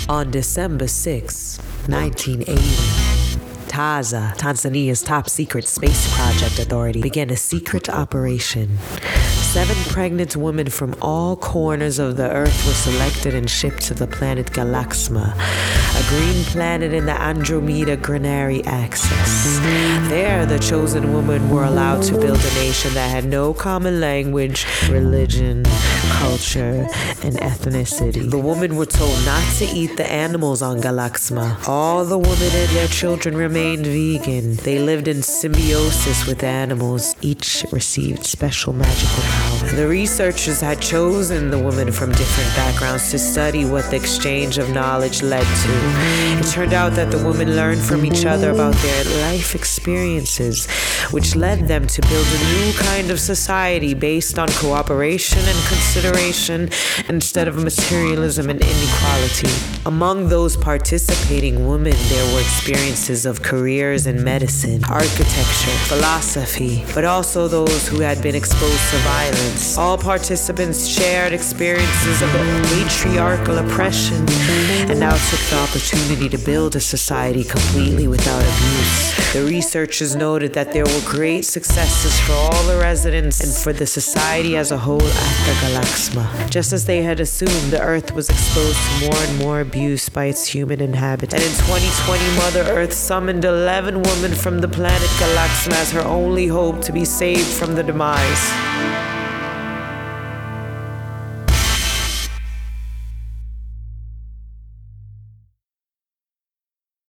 On December 6, 1980, TASA, Tanzania's top secret space project authority, began a secret operation. 7 pregnant women from all corners of the Earth were selected and shipped to the planet Galaxma, a green planet in the Andromeda Granary axis. There, the chosen women were allowed to build a nation that had no common language, religion, culture, and ethnicity. The women were told not to eat the animals on Galaxma. All the women and their children remained vegan. They lived in symbiosis with animals. Each received special magical powers. The researchers had chosen the women from different backgrounds to study what the exchange of knowledge led to. It turned out that the women learned from each other about their life experiences, which led them to build a new kind of society based on cooperation and consideration instead of materialism and inequality. Among those participating women, there were experiences of careers in medicine, architecture, philosophy, but also those who had been exposed to violence. All participants shared experiences of patriarchal oppression and now took the opportunity to build a society completely without abuse. The researchers noted that there were great successes for all the residents and for the society as a whole after Galaxma. Just as they had assumed, the Earth was exposed to more and more abuse by its human inhabitants. And in 2020, Mother Earth summoned 11 women from the planet Galaxma as her only hope to be saved from the demise.